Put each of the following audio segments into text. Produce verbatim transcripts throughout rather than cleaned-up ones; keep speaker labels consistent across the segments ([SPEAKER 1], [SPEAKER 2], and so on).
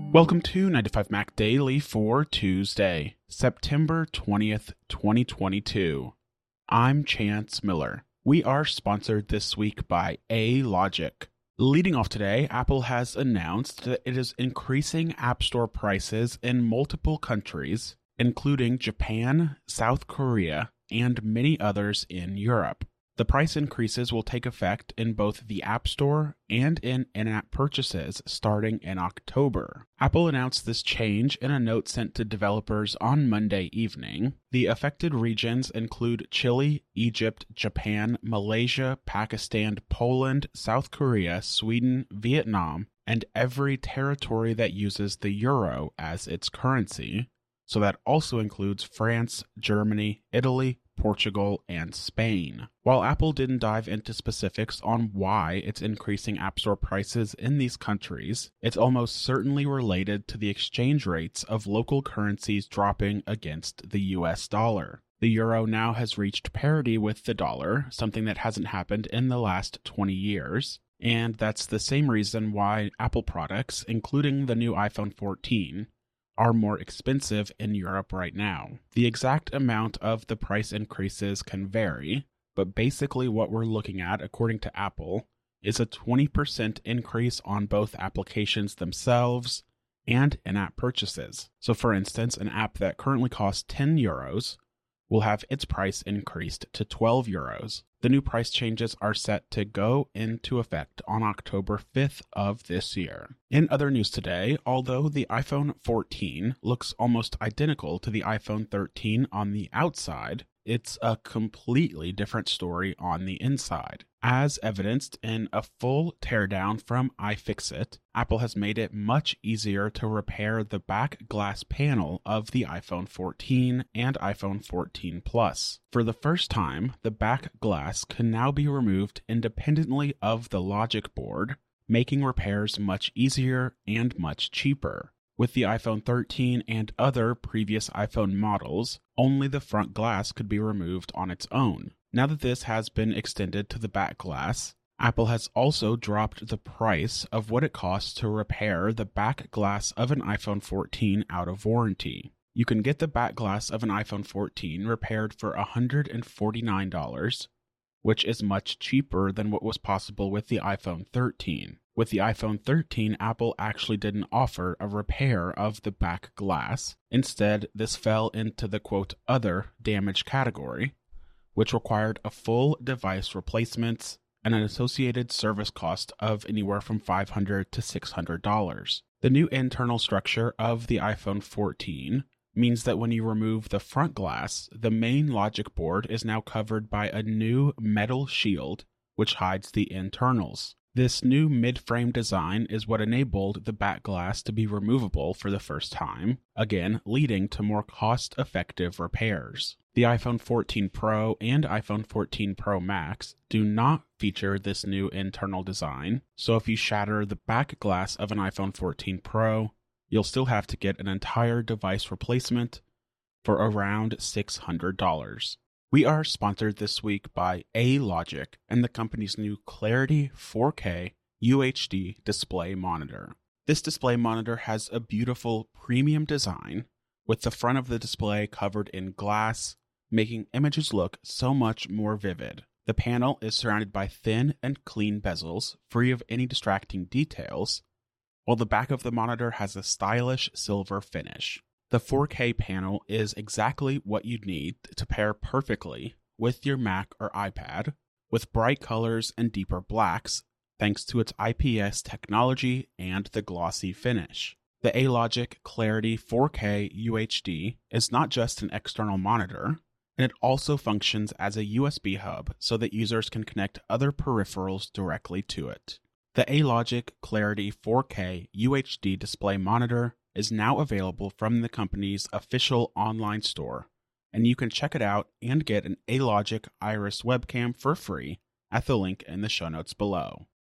[SPEAKER 1] Welcome to ninety-five Mac Daily for Tuesday, September twentieth, twenty twenty-two. I'm Chance Miller. We are sponsored this week by A-Logic. Leading off today, Apple has announced that it is increasing App Store prices in multiple countries, including Japan, South Korea, and many others in Europe. The price increases will take effect in both the App Store and in in-app purchases starting in October. Apple announced this change in a note sent to developers on Monday evening. The affected regions include Chile, Egypt, Japan, Malaysia, Pakistan, Poland, South Korea, Sweden, Vietnam, and every territory that uses the euro as its currency. So that also includes France, Germany, Italy, Portugal, and Spain. While Apple didn't dive into specifics on why it's increasing App Store prices in these countries, it's almost certainly related to the exchange rates of local currencies dropping against the U S dollar. The euro now has reached parity with the dollar, something that hasn't happened in the last twenty years, and that's the same reason why Apple products, including the new iPhone fourteen, are more expensive in Europe right now. The exact amount of the price increases can vary, but basically what we're looking at, according to Apple, is a twenty percent increase on both applications themselves and in-app purchases. So for instance, an app that currently costs ten euros will have its price increased to twelve euros. The new price changes are set to go into effect on October fifth of this year. In other news today, although the iPhone fourteen looks almost identical to the iPhone thirteen on the outside, it's a completely different story on the inside. As evidenced in a full teardown from iFixit, Apple has made it much easier to repair the back glass panel of the iPhone fourteen and iPhone fourteen Plus. For the first time, the back glass can now be removed independently of the logic board, making repairs much easier and much cheaper. With the iPhone thirteen and other previous iPhone models, only the front glass could be removed on its own. Now that this has been extended to the back glass, Apple has also dropped the price of what it costs to repair the back glass of an iPhone fourteen out of warranty. You can get the back glass of an iPhone fourteen repaired for one hundred forty-nine dollars, which is much cheaper than what was possible with the iPhone thirteen. With the iPhone thirteen, Apple actually didn't offer a repair of the back glass. Instead, this fell into the quote other damage category, which required a full device replacement and an associated service cost of anywhere from five hundred to six hundred dollars. The new internal structure of the iPhone fourteen means that when you remove the front glass, the main logic board is now covered by a new metal shield which hides the internals. This new mid-frame design is what enabled the back glass to be removable for the first time, again leading to more cost-effective repairs. The iPhone fourteen Pro and iPhone fourteen Pro Max do not feature this new internal design, so if you shatter the back glass of an iPhone fourteen Pro, you'll still have to get an entire device replacement for around six hundred dollars. We are sponsored this week by A-Logic and the company's new Clarity four K U H D display monitor. This display monitor has a beautiful premium design with the front of the display covered in glass, making images look so much more vivid. The panel is surrounded by thin and clean bezels, free of any distracting details, while the back of the monitor has a stylish silver finish. The four K panel is exactly what you'd need to pair perfectly with your Mac or iPad, with bright colors and deeper blacks, thanks to its I P S technology and the glossy finish. The A-Logic Clarity four K U H D is not just an external monitor, and it also functions as a U S B hub so that users can connect other peripherals directly to it. The A-Logic Clarity four K U H D display monitor is now available from the company's official online store, and you can check it out and get an A-Logic Iris webcam for free at the link in the show notes below.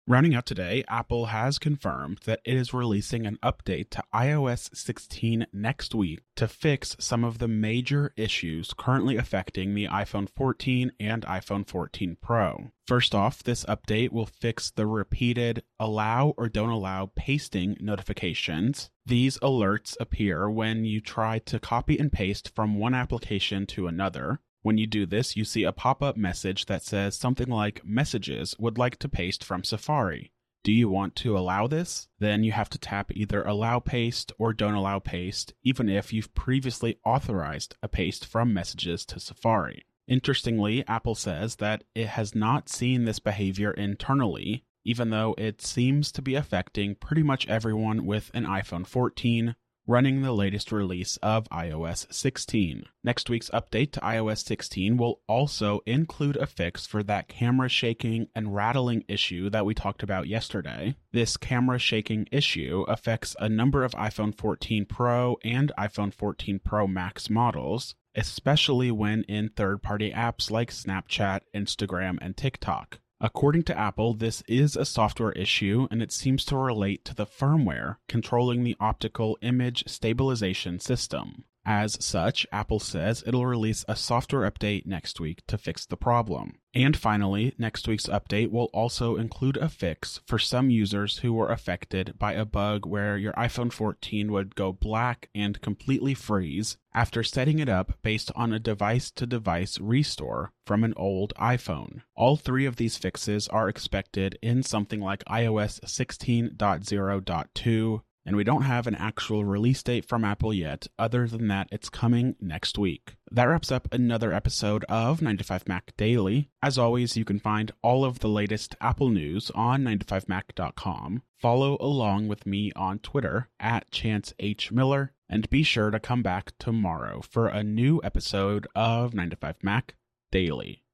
[SPEAKER 1] Rounding out today, Apple has confirmed that it is releasing an update to i O S sixteen next week to fix some of the major issues currently affecting the iPhone fourteen and iPhone fourteen Pro. First off, this update will fix the repeated allow or don't allow pasting notifications. These alerts appear when you try to copy and paste from one application to another. When you do this, you see a pop-up message that says something like, "Messages would like to paste from Safari. Do you want to allow this?" Then you have to tap either allow paste or don't allow paste, even if you've previously authorized a paste from Messages to Safari. Interestingly, Apple says that it has not seen this behavior internally, even though it seems to be affecting pretty much everyone with an iPhone fourteen, running the latest release of i O S sixteen. Next week's update to i O S sixteen will also include a fix for that camera shaking and rattling issue that we talked about yesterday. This camera shaking issue affects a number of iPhone fourteen Pro and iPhone fourteen Pro Max models, especially when in third-party apps like Snapchat, Instagram, and TikTok. According to Apple, this is a software issue, and it seems to relate to the firmware controlling the optical image stabilization system. As such, Apple says it'll release a software update next week to fix the problem. And finally, next week's update will also include a fix for some users who were affected by a bug where your iPhone fourteen would go black and completely freeze after setting it up based on a device-to-device restore from an old iPhone. All three of these fixes are expected in something like i O S sixteen point zero point two, and we don't have an actual release date from Apple yet, other than that it's coming next week. That wraps up another episode of nine to five Mac Daily. As always, you can find all of the latest Apple news on nine to five mac dot com. Follow along with me on Twitter at Chance H. Miller, and be sure to come back tomorrow for a new episode of nine to five Mac Daily.